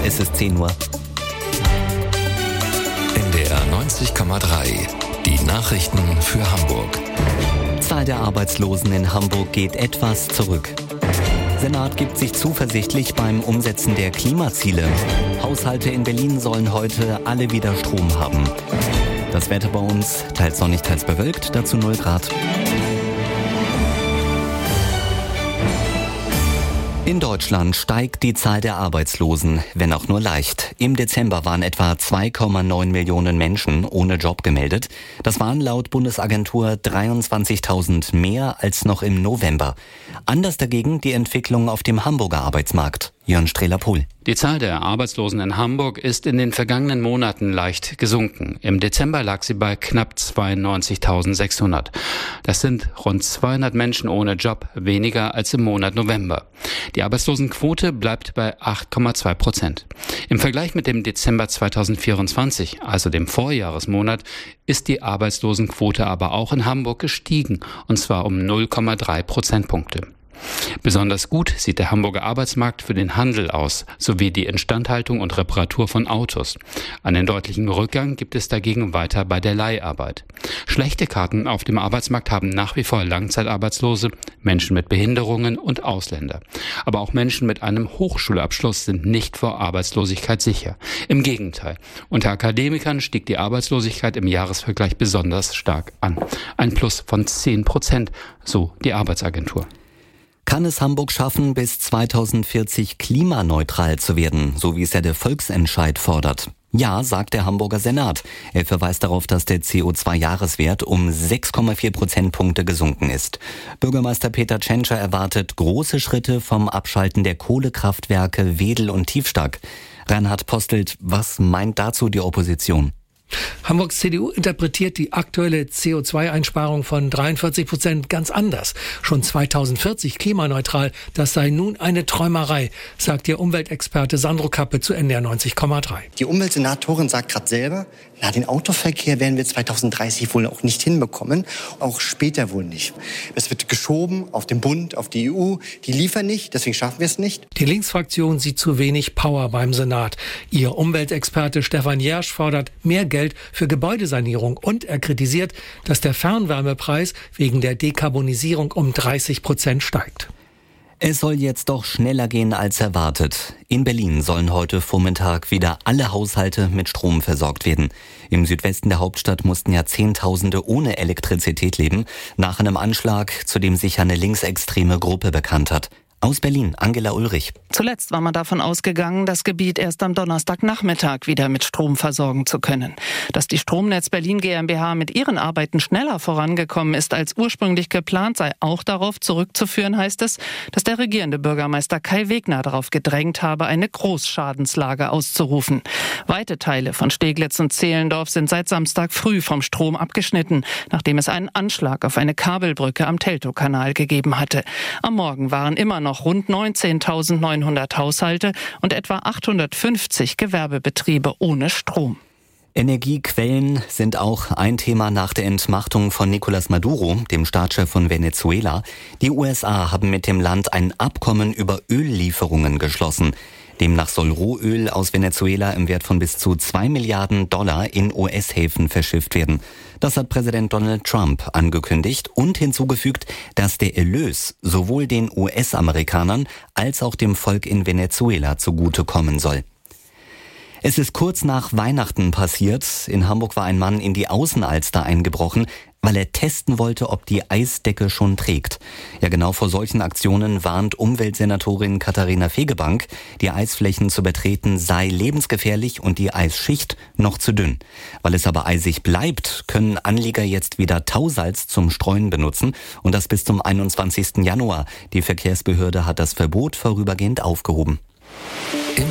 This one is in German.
Es ist 10 Uhr. NDR 90,3. Die Nachrichten für Hamburg. Zahl der Arbeitslosen in Hamburg geht etwas zurück. Senat gibt sich zuversichtlich beim Umsetzen der Klimaziele. Haushalte in Berlin sollen heute alle wieder Strom haben. Das Wetter bei uns teils sonnig, teils bewölkt, dazu 0 Grad. In Deutschland steigt die Zahl der Arbeitslosen, wenn auch nur leicht. Im Dezember waren etwa 2,9 Millionen Menschen ohne Job gemeldet. Das waren laut Bundesagentur 23.000 mehr als noch im November. Anders dagegen die Entwicklung auf dem Hamburger Arbeitsmarkt. Jörn Strehler-Pohl. Die Zahl der Arbeitslosen in Hamburg ist in den vergangenen Monaten leicht gesunken. Im Dezember lag sie bei knapp 92.600. Das sind rund 200 Menschen ohne Job, weniger als im Monat November. Die Arbeitslosenquote bleibt bei 8,2%. Im Vergleich mit dem Dezember 2024, also dem Vorjahresmonat, ist die Arbeitslosenquote aber auch in Hamburg gestiegen, und zwar um 0,3 Prozentpunkte. Besonders gut sieht der Hamburger Arbeitsmarkt für den Handel aus, sowie die Instandhaltung und Reparatur von Autos. Einen deutlichen Rückgang gibt es dagegen weiter bei der Leiharbeit. Schlechte Karten auf dem Arbeitsmarkt haben nach wie vor Langzeitarbeitslose, Menschen mit Behinderungen und Ausländer. Aber auch Menschen mit einem Hochschulabschluss sind nicht vor Arbeitslosigkeit sicher. Im Gegenteil, unter Akademikern stieg die Arbeitslosigkeit im Jahresvergleich besonders stark an. Ein Plus von 10%, so die Arbeitsagentur. Kann es Hamburg schaffen, bis 2040 klimaneutral zu werden, so wie es ja der Volksentscheid fordert? Ja, sagt der Hamburger Senat. Er verweist darauf, dass der CO2-Jahreswert um 6,4 Prozentpunkte gesunken ist. Bürgermeister Peter Tschentscher erwartet große Schritte vom Abschalten der Kohlekraftwerke Wedel und Tiefstack. Reinhard Postelt, was meint dazu die Opposition? Hamburgs CDU interpretiert die aktuelle CO2-Einsparung von 43% ganz anders. Schon 2040 klimaneutral, das sei nun eine Träumerei, sagt ihr Umweltexperte Sandro Kappe zu NDR 90,3. Die Umweltsenatorin sagt gerade selber, den Autoverkehr werden wir 2030 wohl auch nicht hinbekommen, auch später wohl nicht. Es wird geschoben auf den Bund, auf die EU, die liefern nicht, deswegen schaffen wir es nicht. Die Linksfraktion sieht zu wenig Power beim Senat. Ihr Umweltexperte Stefan Jersch fordert mehr Geld für Gebäudesanierung und er kritisiert, dass der Fernwärmepreis wegen der Dekarbonisierung um 30% steigt. Es soll jetzt doch schneller gehen als erwartet. In Berlin sollen heute Vormittag wieder alle Haushalte mit Strom versorgt werden. Im Südwesten der Hauptstadt mussten ja Zehntausende ohne Elektrizität leben, nach einem Anschlag, zu dem sich eine linksextreme Gruppe bekannt hat. Aus Berlin, Angela Ulrich. Zuletzt war man davon ausgegangen, das Gebiet erst am Donnerstagnachmittag wieder mit Strom versorgen zu können. Dass die Stromnetz Berlin GmbH mit ihren Arbeiten schneller vorangekommen ist als ursprünglich geplant, sei auch darauf zurückzuführen, heißt es, dass der regierende Bürgermeister Kai Wegner darauf gedrängt habe, eine Großschadenslage auszurufen. Weite Teile von Steglitz und Zehlendorf sind seit Samstag früh vom Strom abgeschnitten, nachdem es einen Anschlag auf eine Kabelbrücke am Teltowkanal gegeben hatte. Am Morgen waren immer noch rund 19.900 Haushalte und etwa 850 Gewerbebetriebe ohne Strom. Energiequellen sind auch ein Thema nach der Entmachtung von Nicolás Maduro, dem Staatschef von Venezuela. Die USA haben mit dem Land ein Abkommen über Öllieferungen geschlossen. Demnach soll Rohöl aus Venezuela im Wert von bis zu $2 Milliarden in US-Häfen verschifft werden. Das hat Präsident Donald Trump angekündigt und hinzugefügt, dass der Erlös sowohl den US-Amerikanern als auch dem Volk in Venezuela zugutekommen soll. Es ist kurz nach Weihnachten passiert. In Hamburg war ein Mann in die Außenalster eingebrochen, weil er testen wollte, ob die Eisdecke schon trägt. Ja, genau vor solchen Aktionen warnt Umweltsenatorin Katharina Fegebank, die Eisflächen zu betreten sei lebensgefährlich und die Eisschicht noch zu dünn. Weil es aber eisig bleibt, können Anlieger jetzt wieder Tausalz zum Streuen benutzen und das bis zum 21. Januar. Die Verkehrsbehörde hat das Verbot vorübergehend aufgehoben.